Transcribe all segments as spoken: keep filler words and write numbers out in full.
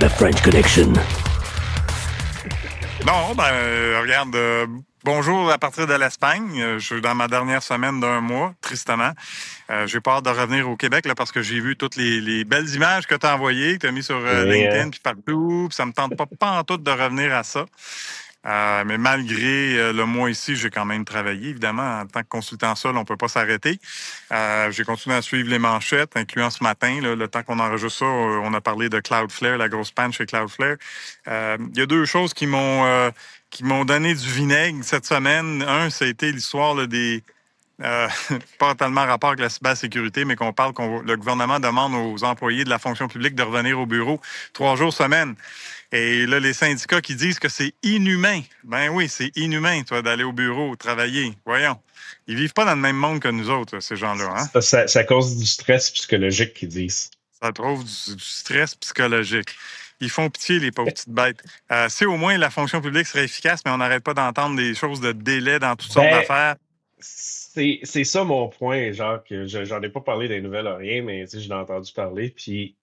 The French Connection. Non, ben, euh, regarde, euh, bonjour à partir de l'Espagne. Euh, je suis dans ma dernière semaine d'un mois, tristement. Euh, j'ai pas hâte de revenir au Québec là, parce que j'ai vu toutes les, les belles images que tu as envoyées, que tu as mis sur euh, Et, LinkedIn euh, puis partout. Puis ça me tente pas, pas en tout de revenir à ça. Euh, mais malgré euh, le mois ici, j'ai quand même travaillé. Évidemment, en tant que consultant seul, on peut pas s'arrêter. Euh, j'ai continué à suivre les manchettes, incluant ce matin. Là, le temps qu'on enregistre ça, euh, on a parlé de Cloudflare, la grosse panne chez Cloudflare. Euh, Il y a deux choses qui m'ont euh, qui m'ont donné du vinaigre cette semaine. Un, ça a été l'histoire là, des... Euh, pas tellement rapport avec la cybersécurité, mais qu'on parle que le gouvernement demande aux employés de la fonction publique de revenir au bureau trois jours semaine. Et là, les syndicats qui disent que c'est inhumain. Ben oui, c'est inhumain, toi, d'aller au bureau, travailler. Voyons. Ils vivent pas dans le même monde que nous autres, ces gens-là. Hein? ça, ça, ça cause du stress psychologique qu'ils disent. Ça trouve du, du stress psychologique. Ils font pitié, les pauvres petites bêtes. Euh, si au moins la fonction publique serait efficace, mais on n'arrête pas d'entendre des choses de délai dans toutes sortes Ben, d'affaires. C'est, c'est ça mon point, genre que je, j'en ai pas parlé des nouvelles à rien, mais tu sais, j'en ai entendu parler, puis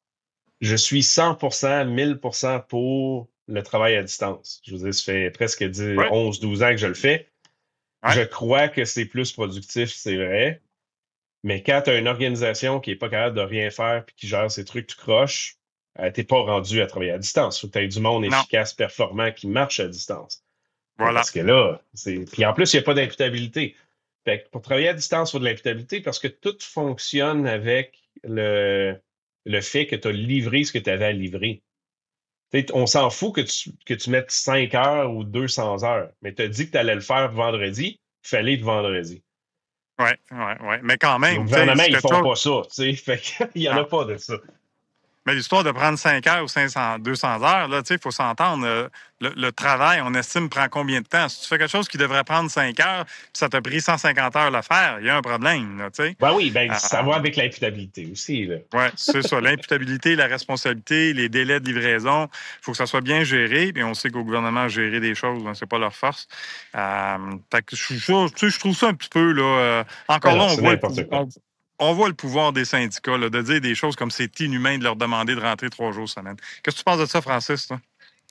je suis cent pour cent, mille pour cent pour le travail à distance. Je veux dire, ça fait presque dix, Ouais. onze, douze ans que je le fais. Ouais. Je crois que c'est plus productif, c'est vrai, mais quand tu as une organisation qui est pas capable de rien faire puis qui gère ses trucs, tu croches, euh, t'es pas rendu à travailler à distance. Faut que tu aies du monde Non. efficace, performant, qui marche à distance. Voilà. Parce que là, c'est. Puis en plus, il n'y a pas d'imputabilité. Fait que pour travailler à distance, il faut de l'imputabilité parce que tout fonctionne avec le, le fait que tu as livré ce que tu avais à livrer. T'sais, on s'en fout que tu, que tu mettes cinq heures ou deux cents heures, mais tu as dit que tu allais le faire vendredi, il fallait le vendredi. Oui, oui, oui. Mais quand Au même, gouvernement, c'est ils quelque font chose... pas ça. T'sais. Fait qu'il n'y en a Non. pas de ça. Mais l'histoire de prendre cinq heures ou cinq cents, deux cents heures, là, il faut s'entendre. euh, Le, le travail, on estime, prend combien de temps? Si tu fais quelque chose qui devrait prendre cinq heures, puis ça t'a pris cent cinquante heures le faire, il y a un problème, là, tu sais. Ben oui, ben Euh, ça va avec l'imputabilité aussi. Là. Oui, c'est ça. L'imputabilité, la responsabilité, les délais de livraison, il faut que ça soit bien géré. Puis on sait qu'au gouvernement, gérer des choses, hein, c'est pas leur force. Euh, fait que je, je, tu sais, je trouve ça un petit peu, là... euh, encore Ben là, non, on c'est voit, le, n'importe quoi. on, on voit le pouvoir des syndicats, là, de dire des choses comme c'est inhumain de leur demander de rentrer trois jours semaine. Qu'est-ce que tu penses de ça, Francis, toi?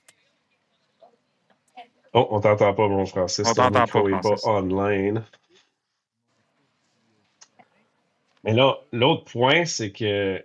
Oh, on t'entend pas, mon Francis. On Ton t'entend micro pas, n'est pas Francis. online. Mais là, l'autre point, c'est que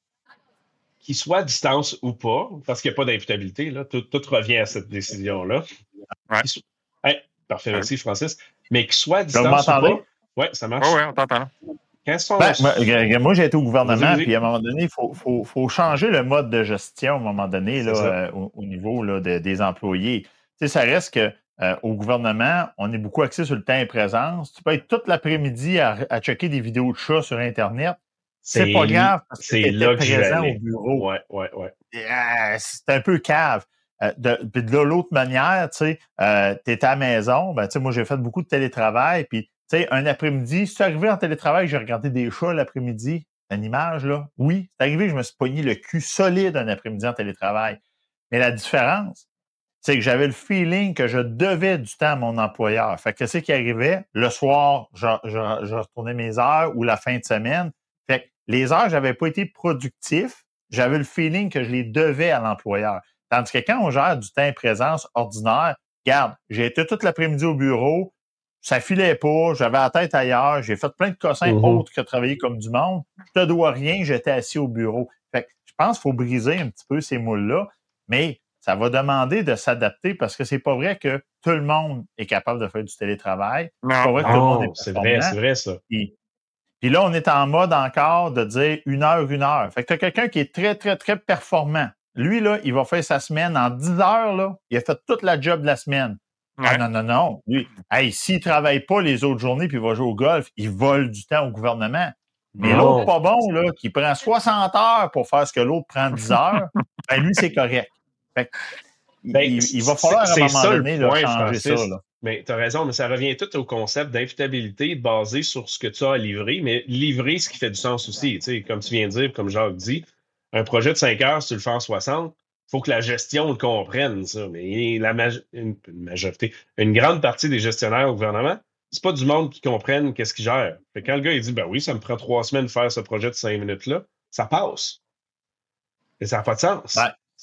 qu'il soit à distance ou pas, parce qu'il n'y a pas d'imputabilité, là, tout, tout revient à cette décision-là. Ouais. Qu'il soit- Hey, parfait, Ouais. merci, Francis. Mais qu'il soit à Là, vous distance ou m'entendez? pas, ouais, ça marche. Oui, oui, on t'entend. Quand sont... Ben, moi, g- moi, j'ai été au gouvernement, Vas-y, vas-y. puis à un moment donné, il faut, faut, faut changer le mode de gestion à un moment donné C'est là, ça. euh, au, au niveau là, de- des employés. Tu sais, ça reste que euh, au gouvernement, on est beaucoup axé sur le temps et présence. Tu peux être toute l'après-midi à, à checker des vidéos de chats sur Internet. C'est pas grave parce que c'est tu là étais que je vais présent aller. au bureau. Ouais, ouais, ouais. Euh, c'est un peu cave. Euh, de, puis de l'autre manière, tu sais, euh, tu étais à la maison, ben, tu sais, moi, j'ai fait beaucoup de télétravail, puis, tu sais, un après-midi, c'est arrivé en télétravail, j'ai regardé des chats l'après-midi, une image, là. Oui, c'est arrivé, je me suis pogné le cul solide un après-midi en télétravail. Mais la différence, c'est que j'avais le feeling que je devais du temps à mon employeur. Fait que qu'est-ce qui arrivait? Le soir, je, je, je retournais mes heures ou la fin de semaine. Fait que les heures, j'avais pas été productif. J'avais le feeling que je les devais à l'employeur. Tandis que quand on gère du temps et présence ordinaire, regarde, j'ai été toute l'après-midi au bureau, ça filait pas, j'avais la tête ailleurs, j'ai fait plein de cossins Mhm. autres que travailler comme du monde. Je te dois rien, j'étais assis au bureau. Fait que je pense qu'il faut briser un petit peu ces moules-là, mais ça va demander de s'adapter parce que c'est pas vrai que tout le monde est capable de faire du télétravail. C'est pas Non. vrai que tout le monde Non, est c'est performant. vrai, c'est vrai, ça. Puis, puis là, on est en mode encore de dire une heure, une heure. Fait que tu as quelqu'un qui est très, très, très performant. Lui, là, il va faire sa semaine en dix heures, là. Il a fait toute la job de la semaine. Ah Ouais. non, non, non. Lui, hey, s'il ne travaille pas les autres journées puis il va jouer au golf, il vole du temps au gouvernement. Mais Non. l'autre pas bon, là, qui prend soixante heures pour faire ce que l'autre prend dix heures, ben lui, c'est correct. Fait que, Ben, il, il va c'est- falloir à un c'est moment ça le donné là, point, changer Francis. ça. Là. Mais tu as raison, mais ça revient tout au concept d'imputabilité basé sur ce que tu as à livrer, mais livrer ce qui fait du sens aussi. Tu sais, comme tu viens de dire, comme Jacques dit, un projet de cinq heures, si tu le fais en soixante, il faut que la gestion le comprenne, ça. Mais la maj- une, une majorité, une grande partie des gestionnaires au gouvernement, c'est pas du monde qui comprenne qu'est-ce qu'ils gèrent. Fait que quand le gars il dit ben oui, ça me prend trois semaines de faire ce projet de cinq minutes-là, ça passe. Et ça n'a pas de sens. Ben,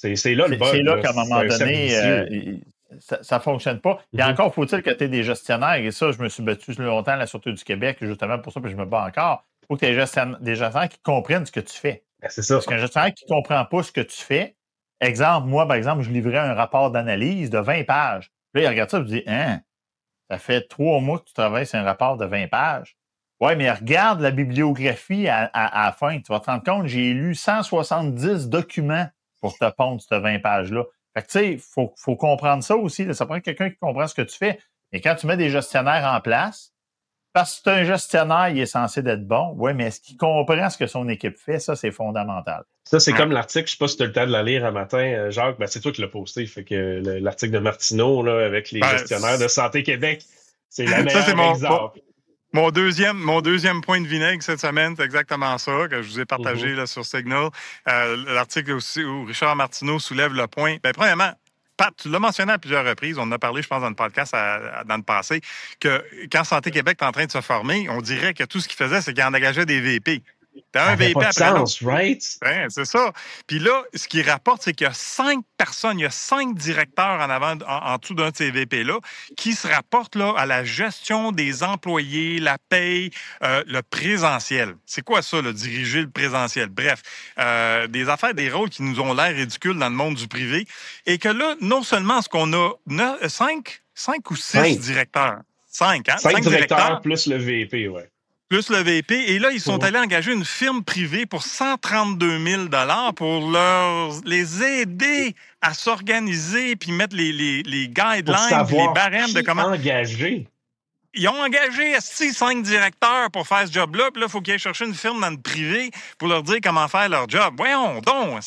C'est, c'est là le C'est bug. c'est là là. qu'à un C'est moment un cercle donné, euh, vicieux. il- ça ne fonctionne pas. Puis Mhm. encore, faut-il que tu aies des gestionnaires, et ça, je me suis battu longtemps à la Sûreté du Québec, justement pour ça, puis je me bats encore. Il faut que tu aies des gestionnaires, des gestionnaires qui comprennent ce que tu fais. Ben, c'est ça. Parce qu'un gestionnaire qui ne comprend pas ce que tu fais, exemple, moi, par exemple, je livrais un rapport d'analyse de vingt pages. Là, il regarde ça et il dit, hein, ça fait trois mois que tu travailles sur un rapport de vingt pages. Oui, mais regarde la bibliographie à, à, à la fin. Tu vas te rendre compte, j'ai lu cent soixante-dix documents pour te pondre ces vingt pages-là. Fait que, tu sais, il faut, faut comprendre ça aussi. Là. Ça prend quelqu'un qui comprend ce que tu fais. Et quand tu mets des gestionnaires en place, parce que un gestionnaire, il est censé d'être bon. Oui, mais est-ce qu'il comprend ce que son équipe fait? Ça, c'est fondamental. Ça, c'est Ouais. comme l'article, je sais pas si tu as le temps de la lire un matin, euh, Jacques, ben, c'est toi qui l'as posté. Fait que le- l'article de Martineau là, avec les Ben, gestionnaires de Santé Québec, c'est le Ça, meilleur c'est mon, mon, exemple. mon deuxième, mon deuxième point de vinaigre cette semaine, c'est exactement ça que je vous ai partagé Mhm. là, sur Signal. Euh, L'article aussi où Richard Martineau soulève le point. Ben, premièrement, Pat, tu l'as mentionné à plusieurs reprises, on en a parlé, je pense, dans le podcast à- à- dans le passé, que quand Santé Québec est en train de se former, on dirait que tout ce qu'il faisait, c'est qu'il en engageait des V P. T'as Ça un n'avait V P pas de après l'autre. sens, right? Ben, c'est ça. Puis là, ce qu'il rapporte, c'est qu'il y a cinq personnes, il y a cinq directeurs en avant, en, en dessous d'un de ces V P-là, qui se rapportent là, à la gestion des employés, la paye, euh, le présentiel. C'est quoi ça, le diriger le présentiel? Bref, euh, des affaires, des rôles qui nous ont l'air ridicules dans le monde du privé. Et que là, non seulement est-ce qu'on a neuf, cinq, cinq ou six Cinq. directeurs. Cinq, hein? Cinq Cinq directeurs directeurs. plus le V P, ouais. Plus le V P. Et là, ils sont Mhm. allés engager une firme privée pour cent trente-deux mille pour leur, les aider à s'organiser puis mettre les, les, les Pour guidelines puis les savoir barèmes de qui comment. engager. Ils ont engagé esti, cinq directeurs pour faire ce job-là. Puis là, il faut qu'ils aillent chercher une firme dans le privé pour leur dire comment faire leur job. Voyons donc.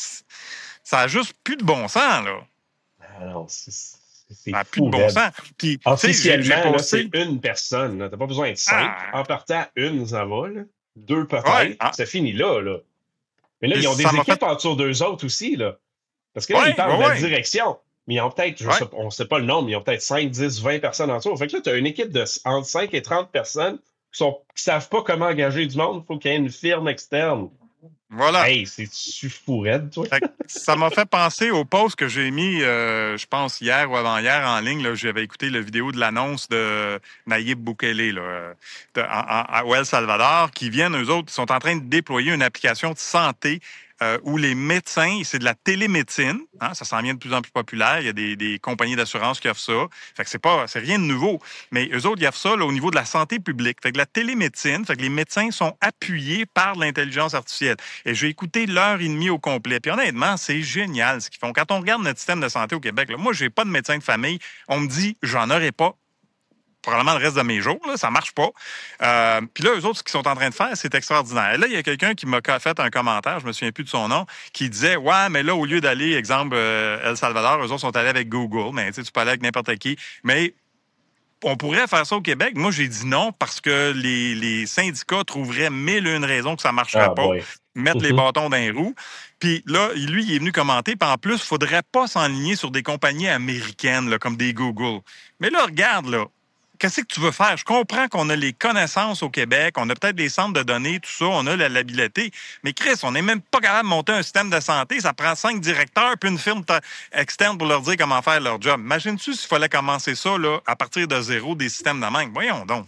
Ça n'a juste plus de bon sens, là. Ah non, c'est, c'est Ça n'a plus fou, de bon raide. sens. Puis, tu sais, j'ai- j'ai Officiellement, là, posté. c'est une personne. Tu n'as pas besoin de cinq. Ah. En partant, une, ça va. Là. Deux, peut-être. Ouais, ah. Ça finit là, là. Mais là, Et ils ont des ça m'a équipes fait- en dessous d'eux autres aussi, là. Parce que là, Ouais, ils parlent ouais, de la ouais. direction. Mais ils ont peut-être, je Ouais. sais, on ne sait pas le nombre, mais ils ont peut-être cinq, dix, vingt personnes en dessous. Fait que là, tu as une équipe de entre cinq et trente personnes qui ne savent pas comment engager du monde. Il faut qu'il y ait une firme externe. Voilà. Hey, c'est-tu fou raide, toi? Fait que ça m'a fait penser au post que j'ai mis, euh, je pense, hier ou avant-hier en ligne. Là, j'avais écouté la vidéo de l'annonce de Nayib Bukele là, euh, de, en, en, à El Salvador, qui viennent, eux autres, qui sont en train de déployer une application de santé euh, où les médecins, c'est de la télémédecine, hein, ça s'en vient de plus en plus populaire. Il y a des, des compagnies d'assurance qui offrent ça. Fait que c'est pas, c'est rien de nouveau. Mais eux autres, ils offrent ça là, au niveau de la santé publique. Fait que la télémédecine, fait que les médecins sont appuyés par l'intelligence artificielle. Et j'ai écouté l'heure et demie au complet. Puis honnêtement, c'est génial ce qu'ils font. Quand on regarde notre système de santé au Québec, là, moi, j'ai pas de médecin de famille. On me dit, j'en aurai pas probablement le reste de mes jours. Là, ça marche pas. Euh, Puis là, eux autres, ce qu'ils sont en train de faire, c'est extraordinaire. Et là, il y a quelqu'un qui m'a fait un commentaire, je me souviens plus de son nom, qui disait, ouais, mais là, au lieu d'aller, exemple, euh, El Salvador, eux autres sont allés avec Google. Mais tu sais, tu peux aller avec n'importe qui. Mais on pourrait faire ça au Québec. Moi, j'ai dit non parce que les, les syndicats trouveraient mille et une raisons que ça ne marcherait Ah, pas. boy. Mettre les Mhm. bâtons dans les roues. Puis là, lui, il est venu commenter. Puis en plus, il ne faudrait pas s'enligner sur des compagnies américaines, là, comme des Google. Mais là, regarde, là. Qu'est-ce que tu veux faire? Je comprends qu'on a les connaissances au Québec, on a peut-être des centres de données, tout ça, on a la- l'habileté. Mais Chris, on n'est même pas capable de monter un système de santé. Ça prend cinq directeurs puis une firme ta- externe pour leur dire comment faire leur job. Imagine-tu s'il fallait commencer ça là, à partir de zéro, des systèmes de même. Voyons donc.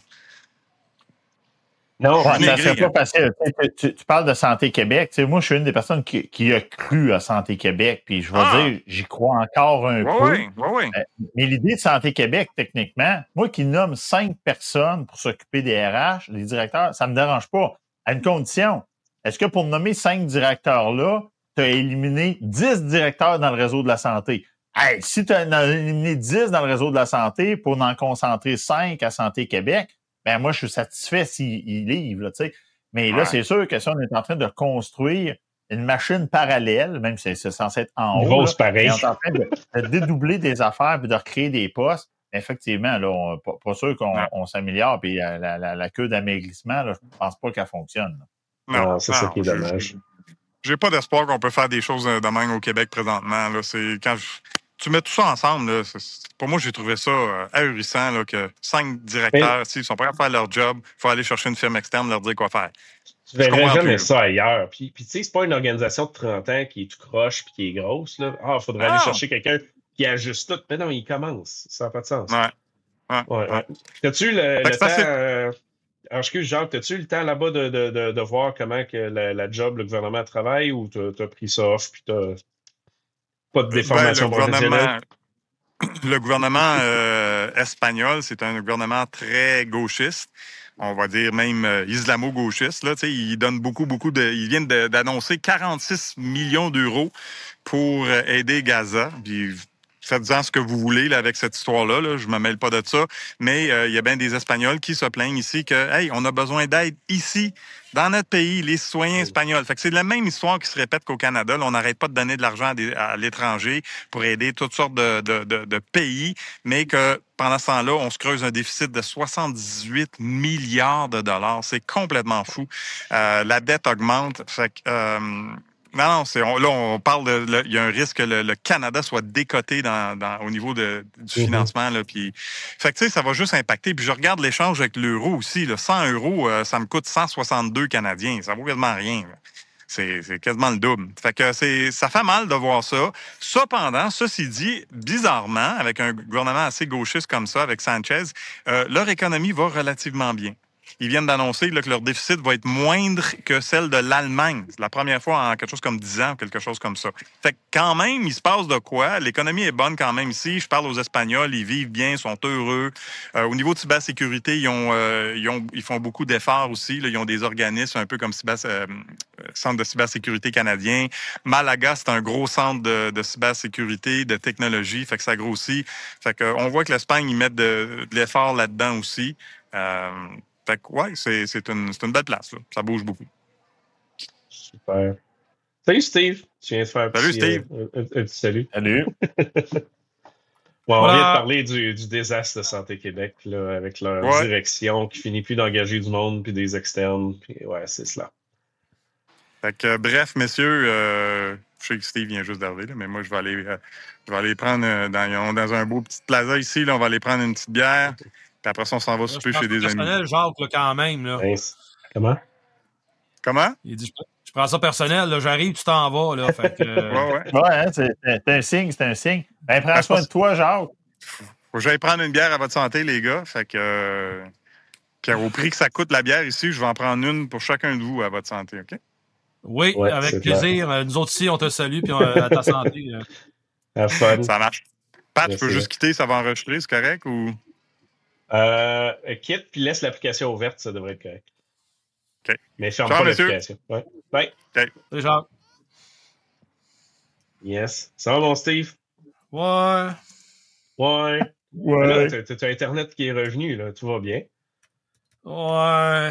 Non, Ouais, ça Vinaigre, serait hein. pas facile. Tu, tu- tu parles de Santé Québec. Tu sais, moi, je suis une des personnes qui, qui a cru à Santé Québec. Puis je vais Ah! dire, j'y crois encore un Oui, peu. oui, oui, oui. Euh, Mais l'idée de Santé Québec, techniquement, moi qui nomme cinq personnes pour s'occuper des R H, des directeurs, ça ne me dérange pas. À une condition. Est-ce que pour nommer cinq directeurs-là, tu as éliminé dix directeurs dans le réseau de la santé? Hey, si tu as éliminé dix dans le réseau de la santé pour en concentrer cinq à Santé Québec, ben moi, je suis satisfait s'ils livrent, là, tu sais. Mais là, Ouais. c'est sûr que si on est en train de construire une machine parallèle, même si c'est censé être en haut, grosse là, pareil. et on est en train de, de dédoubler des affaires et de recréer des postes, effectivement, là, on, pas, pas sûr qu'on Non. on s'améliore. Puis euh, la, la, la queue d'amaigrissement, là, je pense pas qu'elle fonctionne. là. Non, Non, c'est ça non, qui est j'ai- dommage. J'ai pas d'espoir qu'on peut faire des choses de même au Québec présentement. Là. C'est quand je- tu mets tout ça ensemble, là, c'est- c'est- pour moi, j'ai trouvé ça euh, ahurissant là, que cinq directeurs, s'ils sont prêts à faire leur job, il faut aller chercher une firme externe, leur dire quoi faire. Tu verrais jamais plus. Ça ailleurs. Puis, puis tu sais, c'est pas une organisation de trente ans qui est tout croche puis qui est grosse. Là. Ah, il faudrait ah. aller chercher quelqu'un qui ajuste tout. Mais non, il commence. Ça n'a pas de sens. Ouais. Ouais. ouais, ouais. T'as-tu le, le temps... Euh... Alors, excuse, Jacques, as-tu le temps là-bas de, de, de, de voir comment que la, la job, le gouvernement travaille ou t'as as pris ça off puis t'as pas de déformation ben, le gouvernement, le gouvernement euh, espagnol, c'est un gouvernement très gauchiste. On va dire même euh, islamo-gauchiste. Là, il donne beaucoup, beaucoup de. Ils viennent d'annoncer quarante-six millions d'euros pour aider Gaza. Puis, faites-en ce que vous voulez là, avec cette histoire-là. Là. Je ne me mêle pas de ça. Mais il euh, y a bien des Espagnols qui se plaignent ici que, hey, on a besoin d'aide ici, dans notre pays, les citoyens espagnols. Fait que c'est la même histoire qui se répète qu'au Canada. Là, on n'arrête pas de donner de l'argent à, à l'étranger pour aider toutes sortes de, de, de, de pays, mais que pendant ce temps-là, on se creuse un déficit de soixante-dix-huit milliards de dollars. C'est complètement fou. Euh, la dette augmente. Fait que... Euh, Non, non, c'est, on, là, on parle de. Il y a un risque que le, le Canada soit décoté dans, dans, au niveau de, du mm-hmm. financement. Là, puis, fait que, tu sais, ça va juste impacter. Puis, je regarde l'échange avec l'euro aussi. Là, cent euros, euh, ça me coûte cent soixante-deux Canadiens. Ça vaut quasiment rien. C'est, c'est quasiment le double. Fait que c'est, ça fait mal de voir ça. Cependant, ceci dit, bizarrement, avec un gouvernement assez gauchiste comme ça, avec Sanchez, euh, leur économie va relativement bien. Ils viennent d'annoncer là, que leur déficit va être moindre que celle de l'Allemagne. C'est la première fois en quelque chose comme dix ans ou quelque chose comme ça. Fait que quand même, il se passe de quoi? L'économie est bonne quand même ici. Je parle aux Espagnols, ils vivent bien, ils sont heureux. Euh, au niveau de cybersécurité, ils, ont, euh, ils, ont, ils font beaucoup d'efforts aussi. Là. Ils ont des organismes un peu comme cyber, euh, Centre de cybersécurité canadien. Malaga, c'est un gros centre de, de cybersécurité, de technologie. Fait que ça grossit. Fait que, on voit que l'Espagne, ils mettent de, de l'effort là-dedans aussi. Euh, Fait que, ouais, c'est, c'est, une, c'est une belle place. Là. Ça bouge beaucoup. Super. Salut, Steve. Tu viens de faire un salut, petit, Steve. Euh, un, un petit salut. Salut. Bon, on vient de parler du, du désastre de Santé Québec là, avec leur ouais. direction qui finit plus d'engager du monde puis des externes. Puis, ouais, c'est cela. Fait que, euh, bref, messieurs, euh, je sais que Steve vient juste d'arriver, là, mais moi, je vais aller, euh, je vais aller prendre euh, dans, dans un beau petit plaza ici. Là, on va aller prendre une petite bière. Puis après ça, on s'en va souper chez des amis. Personnel, Jacques, là, quand même. Là. Comment? Comment? Il dit, je prends ça personnel, là, j'arrive, tu t'en vas. Là, fait que, euh... ouais, ouais. Ouais, hein, c'est, c'est un signe, c'est un signe. Ben, prends soin de toi, Jacques. Faut que j'aille prendre une bière à votre santé, les gars. Fait que, euh... Puis au prix que ça coûte la bière ici, je vais en prendre une pour chacun de vous à votre santé, OK? Oui, ouais, avec plaisir. Clair. Nous autres ici, on te salue, puis on, à ta santé. Ça marche. Pat, tu peux juste quitter, ça va enregistrer, c'est correct ou... Euh, quitte puis laisse l'application ouverte, ça devrait être correct. OK. Mais ferme pas l'application. Ouais. Bye. OK. Salut, Jacques. Yes. Ça va, mon Steve? Ouais. Ouais. Ouais. Là, t'as Internet qui est revenu, là. Tout va bien. Ouais.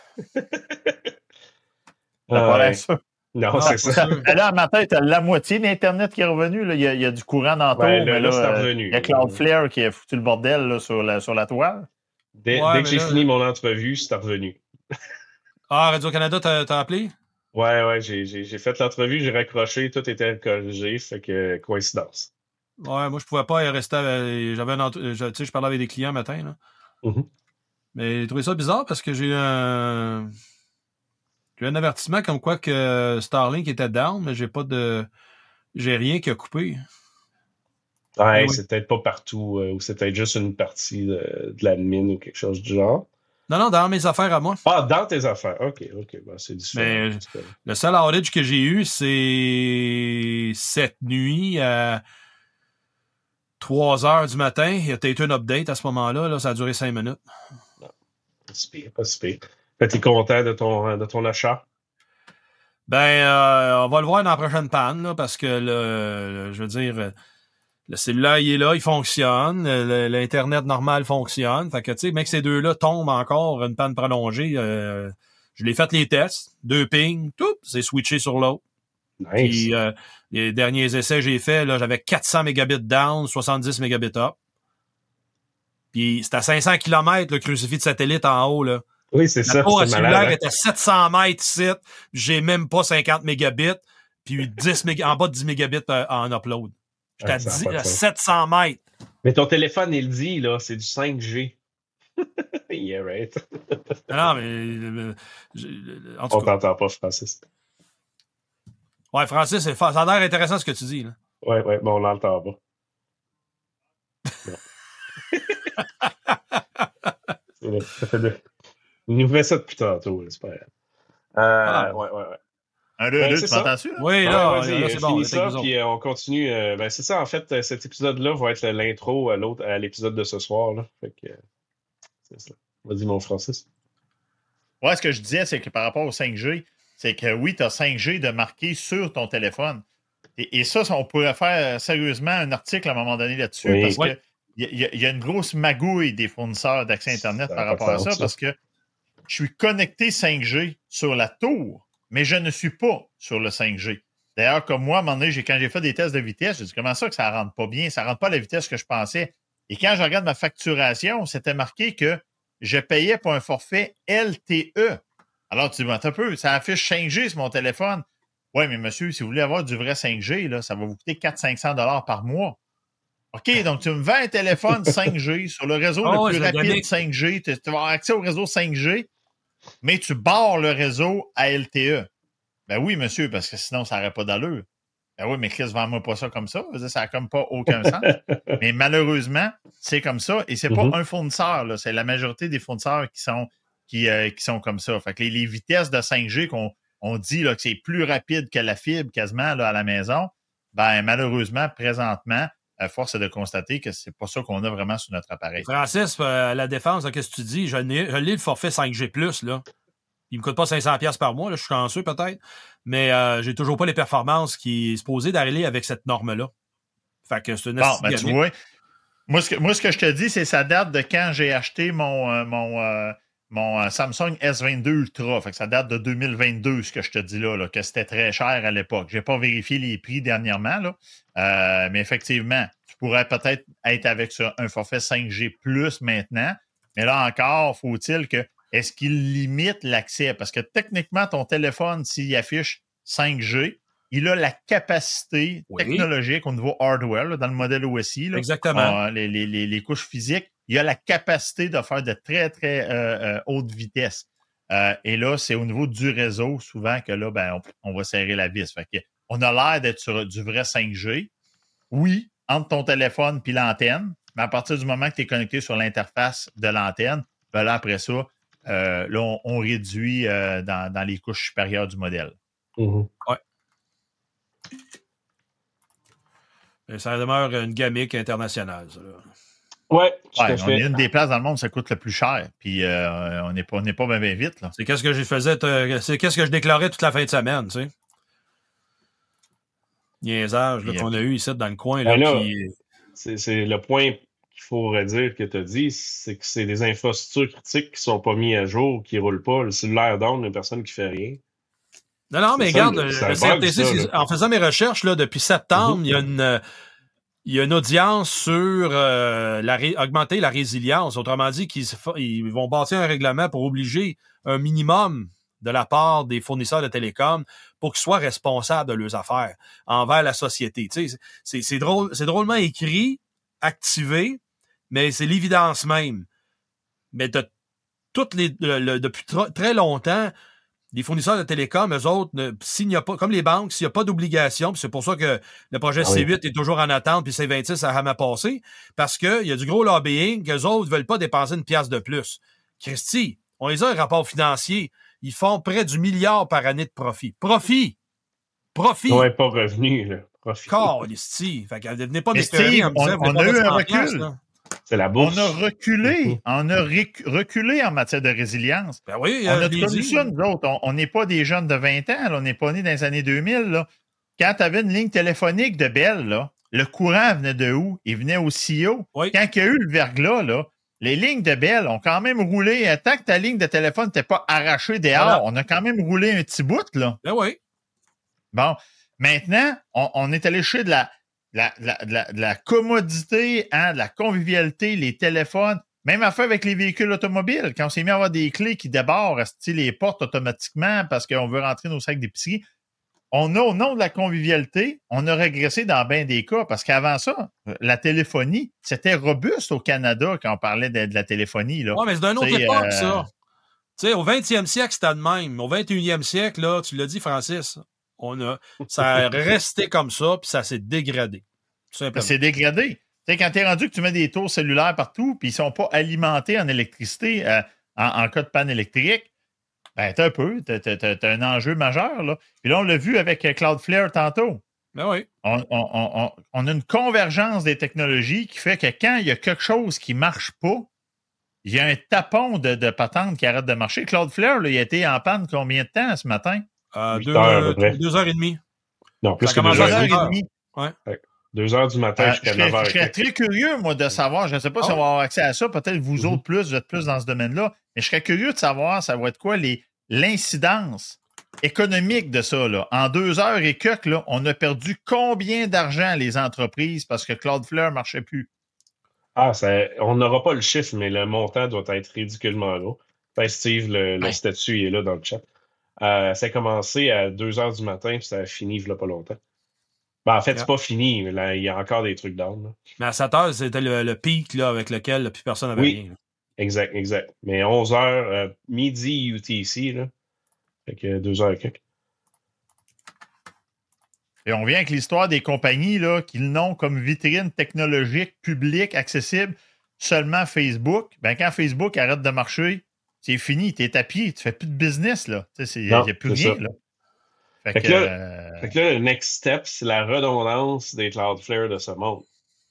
T'as pas l'air ça. Non, non, c'est ça. Là, en matin, t'as la moitié d'Internet qui est revenu. Là. Il, y a, il y a du courant dans ouais, tout, là, mais là, là, c'est revenu. Il y a Cloudflare qui a foutu le bordel là, sur, la, sur la toile. Dès, ouais, dès que j'ai là, fini là... mon entrevue, c'est revenu. Ah, Radio-Canada, t'as, t'as appelé? Ouais, ouais, j'ai, j'ai, j'ai fait l'entrevue, j'ai raccroché, tout était corrigé, fait que coïncidence. Ouais, moi, je pouvais pas rester. Avec, j'avais une, je, tu sais, je parlais avec des clients matin, là. Mm-hmm. Mais j'ai trouvé ça bizarre parce que j'ai eu un. J'ai eu un avertissement comme quoi que Starlink était down, mais j'ai pas de. J'ai rien qui a coupé. Ouais, oui. C'est peut-être pas partout, euh, ou c'est peut-être juste une partie de, de l'admin ou quelque chose du genre. Non, non, dans mes affaires à moi. Ah, dans tes affaires. OK, OK. Ben, c'est différent. Mais c'est le seul outage que j'ai eu, c'est cette nuit à trois heures du matin. Il y a peut-être une update à ce moment-là. Là, ça a duré cinq minutes. Non, pas si pire, pas si pire. T'es content de ton, de ton achat? Ben, euh, on va le voir dans la prochaine panne, là, parce que, le, le, je veux dire, le cellulaire, il est là, il fonctionne, le, l'Internet normal fonctionne. Fait que, tu sais, mec, ces deux-là tombent encore une panne prolongée. Euh, je l'ai fait les tests, deux pings, tout, c'est switché sur l'autre. Nice. Puis, euh, les derniers essais que j'ai faits, là, j'avais quatre cents mégabits down, soixante-dix mégabits up. Puis, c'était à cinq cents kilomètres, le crucifix de satellite en haut, là. Oui, c'est la ça. tour c'est à cellulaire malade, hein? était à sept cents mètres ici, j'ai même pas cinquante mégabits, puis dix méga, en bas de dix mégabits en upload. J'étais ouais, à, à sept cents mètres. Mais ton téléphone, il dit, là, c'est du cinq G. Yeah, right. Non, mais. euh, je- en tout On cas. t'entend pas, Francis. Ouais, Francis, c'est fa- ça a l'air intéressant ce que tu dis. Là. Ouais, ouais, mais on l'entend pas. Non. ça fait de... Il nous fait ça depuis tantôt, c'est pas grave. Euh, Ah. ouais, ouais, ouais. Un, deux, Ben, deux, c'est tu ça. m'entends-tu? Là? Oui, Ouais, là, vas-y, là, euh, c'est bon. finis là, ça, t'es puis euh, on continue. euh, ben, c'est ça, en fait, euh, cet épisode-là va être l'intro à l'autre, à l'épisode de ce soir. Là. Fait que, euh, c'est ça. Vas-y, mon Francis. Ouais, ce que je disais, c'est que par rapport au cinq G, c'est que oui, tu as cinq G de marqué sur ton téléphone. Et, et ça, ça, on pourrait faire sérieusement un article à un moment donné là-dessus Oui. parce Oui. que il y, y, y a une grosse magouille des fournisseurs d'accès Internet Ça a par pas rapport de à ça sens, parce que je suis connecté cinq G sur la tour, mais je ne suis pas sur le cinq G. D'ailleurs, comme moi, à un moment donné, j'ai, quand j'ai fait des tests de vitesse, j'ai dit comment ça que ça ne rentre pas bien, ça ne rentre pas à la vitesse que je pensais. Et quand je regarde ma facturation, c'était marqué que je payais pour un forfait L T E. Alors, tu dis, un peu, ça affiche cinq G sur mon téléphone. Oui, mais monsieur, si vous voulez avoir du vrai cinq G, là, ça va vous coûter quatre cents à cinq cents dollars par mois. OK, donc tu me vends un téléphone cinq G sur le réseau Oh, le ouais, plus c'est rapide gamique. cinq G. Tu, tu vas avoir accès au réseau cinq G, mais tu barres le réseau à L T E. Ben oui, monsieur, parce que sinon, ça n'aurait pas d'allure. Ben oui, mais Chris, vends-moi pas ça comme ça. Ça n'a comme pas aucun sens. Mais malheureusement, c'est comme ça. Et c'est pas Mhm. un fournisseur. Là. C'est la majorité des fournisseurs qui sont, qui, euh, qui sont comme ça. Fait que les, les vitesses de cinq G qu'on on dit là, que c'est plus rapide que la fibre quasiment là, à la maison, ben malheureusement, présentement, à force est de constater que c'est pas ça qu'on a vraiment sur notre appareil. Francis, euh, à la défense, là, qu'est-ce que tu dis? Je l'ai, je l'ai le forfait cinq G plus, là. Il me coûte pas cinq cents dollars par mois, là, je suis chanceux peut-être, mais euh, j'ai toujours pas les performances qui est supposé d'arriver avec cette norme-là. Fait que c'est une Bon, ben tu gamique. vois, moi ce, que, moi, ce que je te dis, c'est ça date de quand j'ai acheté mon, euh, mon, euh, mon euh, Samsung S vingt-deux Ultra. Fait que ça date de deux mille vingt-deux, ce que je te dis là, là que c'était très cher à l'époque. J'ai pas vérifié les prix dernièrement, là, euh, mais effectivement, tu pourrais peut-être être avec ça, un forfait cinq G plus maintenant, mais là encore, faut-il que est-ce qu'il limite l'accès? Parce que techniquement, ton téléphone, s'il affiche cinq G, il a la capacité Oui. technologique au niveau hardware, là, dans le modèle O S I, là, Exactement. euh, les, les, les, les couches physiques, il a la capacité de faire de très, très euh, euh, haute vitesse. Euh, et là, c'est au niveau du réseau, souvent, que là, ben, on, on va serrer la vis. Fait que, on a l'air d'être sur du vrai cinq G. Oui, entre ton téléphone et l'antenne, mais à partir du moment que tu es connecté sur l'interface de l'antenne, ben là, après ça, euh, là, on, on réduit euh, dans, dans les couches supérieures du modèle. Mhm. Ouais. Et ça demeure une gamique internationale, ça, là. Ouais, tout Ouais, à on fait. est une des places dans le monde où ça coûte le plus cher. Puis euh, on n'est pas, on n'est pas bien, bien vite. Là. C'est qu'est-ce que je faisais, t- c'est qu'est-ce que je déclarais toute la fin de semaine, tu sais. Niaisage là, Yep. qu'on a eu ici dans le coin. Là, Ben là, qui... c'est, c'est le point qu'il faut redire que tu as dit, c'est que c'est des infrastructures critiques qui sont pas mises à jour, qui roulent pas. Le cellulaire down, il n'y a personne qui fait rien. Non, non, C'est mais ça, regarde, le- le, c'est un le bug, C R T C, ça, c'est- là. en faisant mes recherches là, depuis septembre, Mhm. il y a une, euh, il y a une audience sur euh, la ré- augmenter la résilience. Autrement dit, qu'ils se fa- ils vont bâtir un règlement pour obliger un minimum de la part des fournisseurs de télécom pour qu'ils soient responsables de leurs affaires envers la société. Tu sais, c'est, c'est, drôle, c'est drôlement écrit, activé, mais c'est l'évidence même. Mais de toutes les, le- le- depuis tr- très longtemps, les fournisseurs de télécom, eux autres, ne, s'il n'y a pas, comme les banques, s'il n'y a pas d'obligation, puis c'est pour ça que le projet Ah oui. C huit est toujours en attente, puis C vingt-six a jamais passé, parce qu'il y a du gros lobbying, qu'eux autres ne veulent pas dépenser une pièce de plus. Christy, on les a un rapport financier. Ils font près du milliard par année de profit. Profit! Profit! Ouais, pas revenu, là. Profit. Calisti! Fait que venez pas Mais m'espérer Steve, en me disant, on- vous voulez on pas a eu mettre un ça en place, recul. là. C'est la On bourse. a reculé. Mhm. On a rec- reculé en matière de résilience. Ben oui, On euh, a je l'ai connu dit. ça, nous autres. On- On n'est pas des jeunes de vingt ans. Là. On n'est pas nés dans les années deux mille. Là. Quand tu avais une ligne téléphonique de Bell, là, le courant venait de où? Il venait au C I O. Oui. Quand il y a eu le verglas, là, les lignes de Bell ont quand même roulé. euh, Tant que ta ligne de téléphone n'était pas arrachée dehors, Voilà. on a quand même roulé un petit bout. Là. Ben oui. Bon, maintenant, on, on est allé chercher de la, de la, de la, de la, de la commodité, hein, de la convivialité, les téléphones. Même affaire avec les véhicules automobiles. Quand on s'est mis à avoir des clés qui débarrent, style les portes automatiquement parce qu'on veut rentrer nos sacs d'épicerie, on a, au nom de la convivialité, on a régressé dans bien des cas, parce qu'avant ça, la téléphonie, c'était robuste au Canada quand on parlait de, de la téléphonie. Oui, mais c'est d'une autre époque, euh... ça. Tu sais, au vingtième siècle, c'était de même. Au vingt et unième siècle, là, tu l'as dit, Francis, on a, ça a resté comme ça, puis ça s'est dégradé. Ça s'est dégradé. Tu sais, quand tu es rendu que tu mets des tours cellulaires partout, puis ils ne sont pas alimentés en électricité euh, en, en cas de panne électrique, ben, t'as un peu, t'as, t'as, t'as un enjeu majeur, là. Puis là, on l'a vu avec Cloudflare tantôt. Ben oui. On, on, on, on a une convergence des technologies qui fait que quand il y a quelque chose qui ne marche pas, il y a un tapon de, de patente qui arrête de marcher. Cloudflare, là, il a été en panne combien de temps ce matin? Euh, deux, heures, euh, deux heures et demie. Non, plus ça que deux heures, heures et demie. Ouais. Deux heures du matin euh, jusqu'à neuf heures. Je serais très curieux, moi, de savoir, je ne sais pas oh. si on va avoir accès à ça, peut-être vous mm-hmm. autres plus, vous êtes plus dans ce domaine-là, mais je serais curieux de savoir, ça va être quoi les, l'incidence économique de ça. Là. En deux heures et quelques, là, on a perdu combien d'argent les entreprises parce que Cloudflare ne marchait plus? Ah, ça, on n'aura pas le chiffre, mais le montant doit être ridiculement gros. Enfin, Steve, le, le ouais. statut il est là dans le chat. Euh, ça a commencé à deux heures du matin, puis ça a fini il n'y a pas longtemps. Ben, en fait, yeah. c'est pas fini. Là, il y a encore des trucs down. Là. Mais à sept heures, c'était le, le pic là, avec lequel plus personne n'avait oui. rien. Là. Exact, exact. Mais onze heures, euh, midi U T C, là. Fait que deux heures et quelques. Et on vient avec l'histoire des compagnies là, qui n'ont comme vitrine technologique, publique, accessible, seulement Facebook. Ben, quand Facebook arrête de marcher, c'est fini, t'es à pied, tu fais plus de business, là. Il n'y a plus rien, ça. Là. Fait, fait, que, que là, euh... fait que là, le next step, c'est la redondance des Cloudflare de ce monde.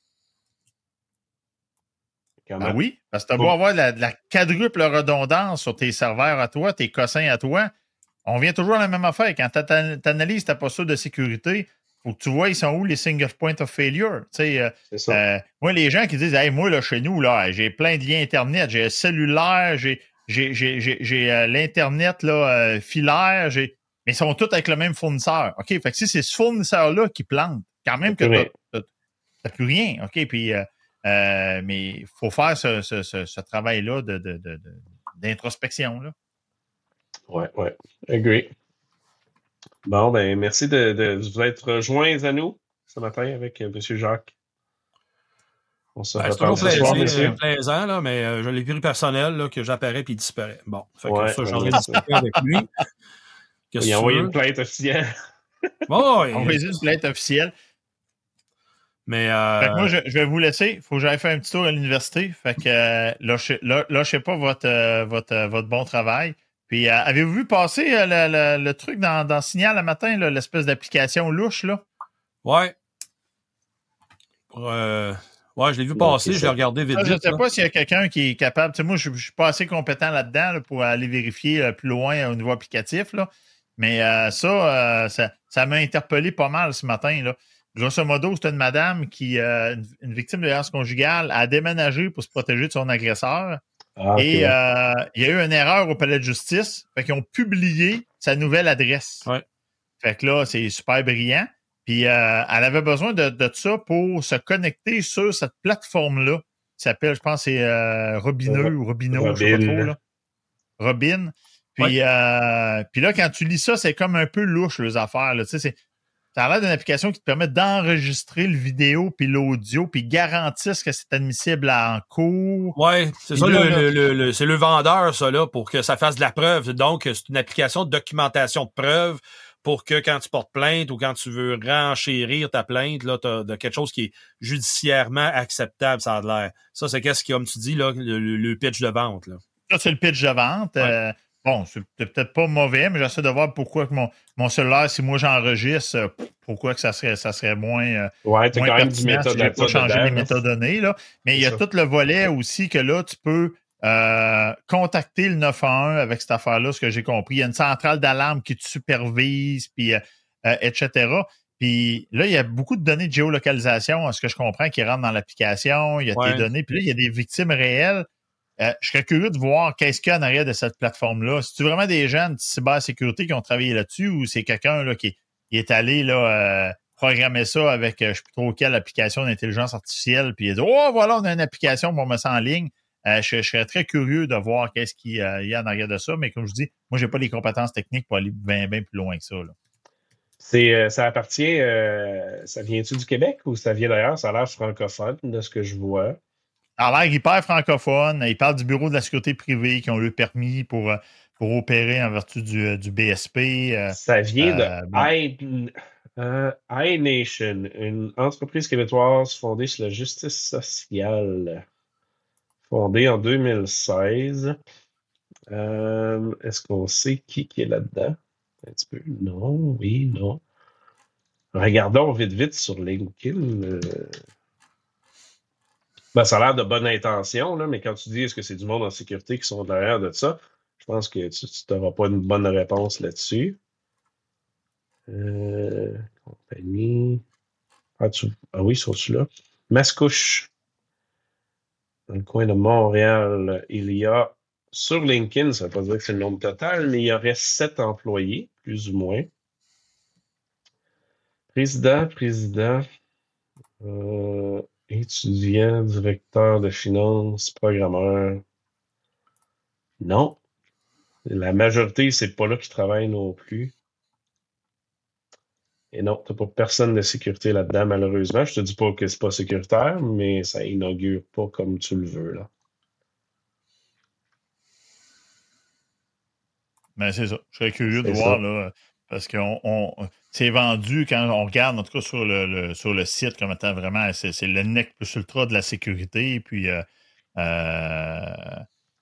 Ah oui, parce que tu as beau avoir de la, de la quadruple redondance sur tes serveurs à toi, tes cossins à toi, on vient toujours à la même affaire. Quand tu analyses ta posture de sécurité, il faut que tu vois ils sont où les single points of failure. Euh, C'est ça. Euh, moi, les gens qui disent hey, moi, là, chez nous, là, j'ai plein de liens Internet, j'ai le cellulaire, j'ai, j'ai, j'ai, j'ai, j'ai euh, l'Internet là, euh, filaire, j'ai... mais ils sont tous avec le même fournisseur. OK, fait que si c'est ce fournisseur-là qui plante, quand même que tu n'as plus rien. OK, puis euh, euh, mais il faut faire ce, ce, ce, ce travail-là de, de, de, de, d'introspection. Là. Ouais, ouais. Agree. Bon, ben, merci de, de vous être rejoints à nous ce matin avec euh, M. Jacques. On se ben, c'est toujours plaisir, soir, plaisant, là, mais euh, je l'ai vu personnel là, que j'apparais puis il disparaît. Bon, fait que ouais, ça, j'en ouais, ai discuté avec lui. Il a envoyé une plainte officielle. Bon, il a envoyé une plainte officielle. Mais euh... fait que moi, je, je vais vous laisser. Il faut que j'aille faire un petit tour à l'université. Fait que euh, lâchez, lâchez pas votre, euh, votre, euh, votre bon travail. Puis, euh, avez-vous vu passer euh, le, le, le truc dans, dans Signal le matin, là, l'espèce d'application louche, là? Ouais. Euh, ouais, je l'ai vu passer, ouais, je l'ai regardé vite. Ah, je ne sais là. pas s'il y a quelqu'un qui est capable. Tu sais, moi, je ne suis pas assez compétent là-dedans là, pour aller vérifier euh, plus loin au niveau applicatif, là. Mais euh, ça, euh, ça, ça m'a interpellé pas mal ce matin, là. Grosso modo, c'est une madame qui, euh, une, une victime de violence conjugale, a déménagé pour se protéger de son agresseur. Ah, okay. Et euh, il y a eu une erreur au palais de justice. Fait qu'ils ont publié sa nouvelle adresse. Ouais. Fait que là, c'est super brillant. Puis euh, elle avait besoin de, de ça pour se connecter sur cette plateforme-là. Qui s'appelle, je pense, c'est euh, Robineux euh, ou Robino, Robin. Je sais pas trop, là. Robin. Puis, ouais. euh, puis là, quand tu lis ça, c'est comme un peu louche, les affaires. Là. Tu sais, c'est. Ça a l'air d'une application qui te permet d'enregistrer le vidéo puis l'audio puis garantissent que c'est admissible en cours. Oui, c'est ça, là, le, le, le, c'est le vendeur, ça, là, pour que ça fasse de la preuve. Donc, c'est une application de documentation de preuve pour que quand tu portes plainte ou quand tu veux renchérir ta plainte, là, t'as de quelque chose qui est judiciairement acceptable, ça a l'air. Ça, c'est qu'est-ce qui, comme tu dis, là, le, le pitch de vente, là. Ça, c'est le pitch de vente. Ouais. Euh, Bon, c'est peut-être pas mauvais, mais j'essaie de voir pourquoi que mon, mon cellulaire, si moi j'enregistre, pourquoi que ça serait, ça serait moins, euh, ouais, moins quand pertinent même du si j'ai pas changé les métadonnées. Là. Mais c'est il y a ça. Tout le volet aussi que là, tu peux euh, contacter le neuf un un avec cette affaire-là, ce que j'ai compris. Il y a une centrale d'alarme qui te supervise, puis euh, euh, et cetera. Puis là, il y a beaucoup de données de géolocalisation, à ce que je comprends, qui rentrent dans l'application. Il y a ouais. tes données. Puis là, il y a des victimes réelles. Euh, je serais curieux de voir qu'est-ce qu'il y a en arrière de cette plateforme-là. C'est-tu vraiment des gens de cybersécurité qui ont travaillé là-dessus ou c'est quelqu'un là, qui, qui est allé là, euh, programmer ça avec euh, je ne sais plus trop quelle application d'intelligence artificielle puis il a dit « Oh, voilà, on a une application pour mettre ça en ligne. Euh, » je, je serais très curieux de voir qu'est-ce qu'il euh, y a en arrière de ça, mais comme je dis, moi, j'ai pas les compétences techniques pour aller bien, bien plus loin que ça. Là. C'est, euh, ça appartient, euh, ça vient-tu du Québec ou ça vient d'ailleurs? Ça a l'air francophone de ce que je vois. Ça a l'air hyper francophone. Il parle du Bureau de la sécurité privée qui ont le permis pour, pour opérer en vertu du, du B S P. Euh, ça vient euh, de bon. I, euh, iNation, une entreprise québécoise fondée sur la justice sociale. Fondée en deux mille seize. Euh, est-ce qu'on sait qui, qui est là-dedans? Un petit peu. Non, oui, non. Regardons vite, vite sur LinkedIn. Euh... Ben, ça a l'air de bonne intention, là, mais quand tu dis est-ce que c'est du monde en sécurité qui sont derrière de ça, je pense que tu n'auras pas une bonne réponse là-dessus. Euh... Compagnie. Ah, tu... ah oui, sont-tu là? Mascouche. Dans le coin de Montréal, il y a, sur LinkedIn, ça ne veut pas dire que c'est le nombre total, mais il y aurait sept employés, plus ou moins. Président, président, euh, étudiant, directeur de finances, programmeur. Non. La majorité, c'est pas là qu'ils travaillent non plus. Et non, t'as pas personne de sécurité là-dedans, malheureusement. Je te dis pas que c'est pas sécuritaire, mais ça inaugure pas comme tu le veux, là. Ben, c'est ça. Je serais curieux c'est de voir, ça. Là, parce que on, on, c'est vendu, quand on regarde, en tout cas sur le, le, sur le site, comme étant vraiment, c'est, c'est le N E C plus ultra de la sécurité. Puis, euh, euh,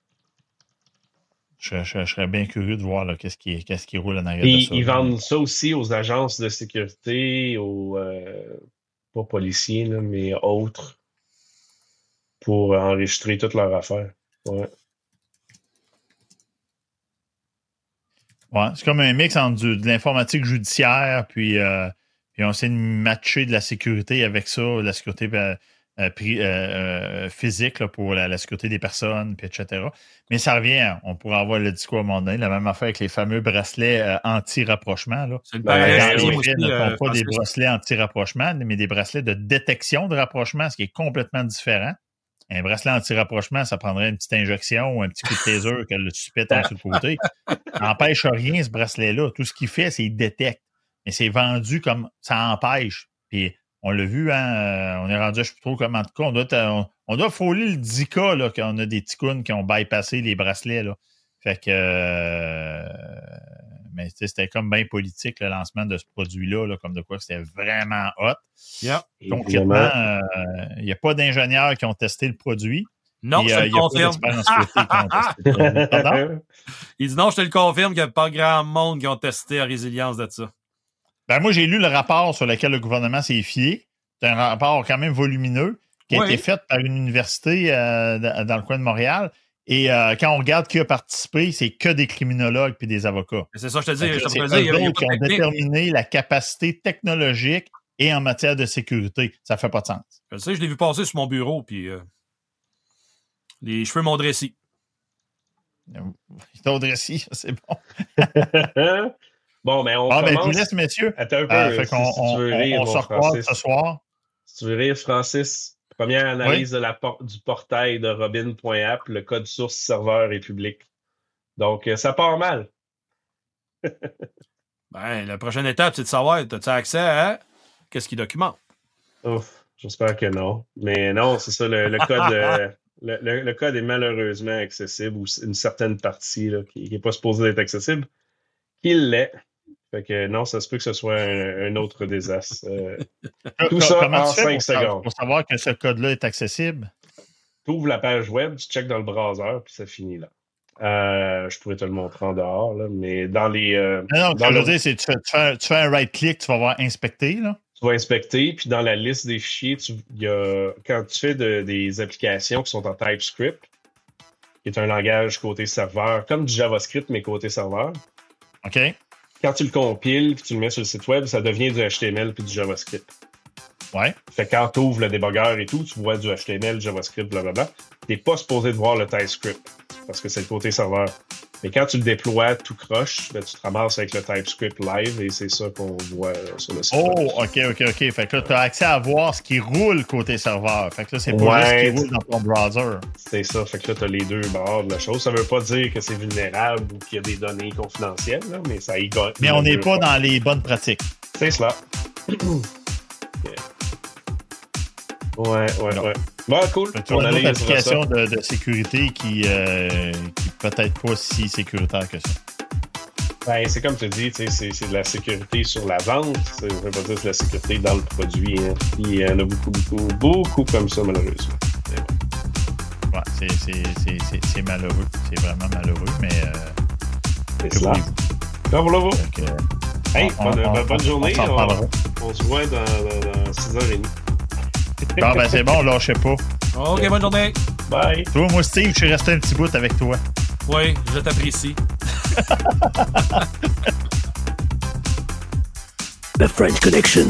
je, je, je serais bien curieux de voir là, qu'est-ce, qui, qu'est-ce qui roule en arrière de ça. Ils vendent ça aussi aux agences de sécurité, aux, euh, pas policiers, là, mais autres, pour enregistrer toutes leurs affaires. Ouais. Ouais, c'est comme un mix entre du, de l'informatique judiciaire, puis, euh, puis on essaie de matcher de la sécurité avec ça, la sécurité euh, euh, euh, physique là, pour la, la sécurité des personnes, puis et cetera. Mais ça revient, on pourrait avoir le discours à un moment donné, la même affaire avec les fameux bracelets euh, anti-rapprochement. Là. C'est le ben, les aussi, ne euh, font pas des bracelets anti-rapprochement, mais des bracelets de détection de rapprochement, ce qui est complètement différent. Un bracelet anti-rapprochement, ça prendrait une petite injection ou un petit coup de taser que le suspect tombe sur le côté. Ça n'empêche rien, ce bracelet-là. Tout ce qu'il fait, c'est qu'il détecte. Mais c'est vendu comme ça empêche. Puis on l'a vu, hein, on est rendu, je ne sais plus trop comment, en tout cas, on doit, on, on doit frôler le dix cas là, qu'on a des ticounes qui ont bypassé les bracelets. Là. Fait que... Euh, mais c'était comme bien politique, le lancement de ce produit-là, là, comme de quoi c'était vraiment hot. Yeah. Concrètement, il euh, n'y a pas d'ingénieurs qui ont testé le produit. Non, je te euh, le confirme. Il dit non, je te le confirme qu'il n'y a pas grand monde qui ont testé la résilience de ça. Ben, moi, j'ai lu le rapport sur lequel le gouvernement s'est fié. C'est un rapport quand même volumineux qui a oui. été fait par une université euh, dans le coin de Montréal. Et euh, quand on regarde qui a participé, c'est que des criminologues puis des avocats. C'est ça, je te dis. Je c'est te eux dire, il y a, il y a qui ont déterminé la capacité technologique et en matière de sécurité. Ça fait pas de sens. Je sais, je l'ai vu passer sur mon bureau, puis euh, les cheveux m'ont dressé. Ils t'ont dressé, c'est bon. Bon, mais on ah, commence... ben, je vous laisse, messieurs. Attends un peu. Euh, fait si, on, si tu veux rire, on, on bon, se recroise ce soir. Si tu veux rire, Francis, première analyse oui. de la por- du portail de Robin point app, le code source serveur est public. Donc, ça part mal. Ben, la prochaine étape, c'est de savoir, as-tu accès à qu'est-ce qu'il documente? Ouf, j'espère que non. Mais non, c'est ça, le, le code euh, le, le, le code est malheureusement accessible, ou une certaine partie là, qui n'est pas supposée être accessible, qu'il l'est. Fait que non, ça se peut que ce soit un, un autre désastre. Euh, tout Comment ça tu en fais cinq pour, secondes. Pour savoir que ce code-là est accessible? Tu ouvres la page web, tu checkes dans le browser, puis ça finit là. Euh, je pourrais te le montrer en dehors, là, mais dans les... Euh, non, non, dans ce que le... je veux dire, c'est tu fais, tu, fais, tu fais un right-click, tu vas voir inspecter, là. Tu vas inspecter, puis dans la liste des fichiers, tu, y a, quand tu fais de, des applications qui sont en TypeScript, qui est un langage côté serveur, comme du JavaScript, mais côté serveur. OK. Quand tu le compiles puis tu le mets sur le site web, ça devient du H T M L puis du JavaScript. Ouais. Fait que quand tu ouvres le débogueur et tout, tu vois du H T M L, JavaScript, blablabla. Tu n'es pas supposé de voir le TypeScript parce que c'est le côté serveur. Mais quand tu le déploies tout croche, ben, tu te ramasses avec le TypeScript live et c'est ça qu'on voit sur le site oh, web. OK, OK, OK. Fait que là, tu as accès à voir ce qui roule côté serveur. Fait que là, c'est pas ouais, juste ce qui roule dans ton browser. C'est ça. Fait que là, tu as les deux bords de la chose. Ça veut pas dire que c'est vulnérable ou qu'il y a des données confidentielles, là, mais ça y gagne. Mais on n'est pas dans les bonnes pratiques. C'est cela. Ouais, ouais, ouais. Bon, cool. Tu as une autre application de, de sécurité qui, euh, qui peut-être pas si sécuritaire que ça. Ben, c'est comme tu dis, c'est, c'est de la sécurité sur la vente. Ça ne veut pas dire que c'est de la sécurité dans le produit. Hein. Il y en a beaucoup, beaucoup, beaucoup comme ça, malheureusement. Ouais, c'est, c'est, c'est, c'est, c'est malheureux. C'est vraiment malheureux, mais... Euh, c'est cela. Bravo, bravo. Donc, euh, hey, on, bonne, on, bonne on, journée. On, on, on se voit dans, dans, dans six heures trente. Bon, ben c'est bon, lâchez pas. OK, bonne journée. Bye. Toi, moi, Steve, je suis resté un petit bout avec toi. Oui, je t'apprécie. The French Connection.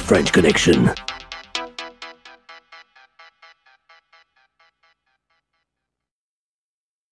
French Connection.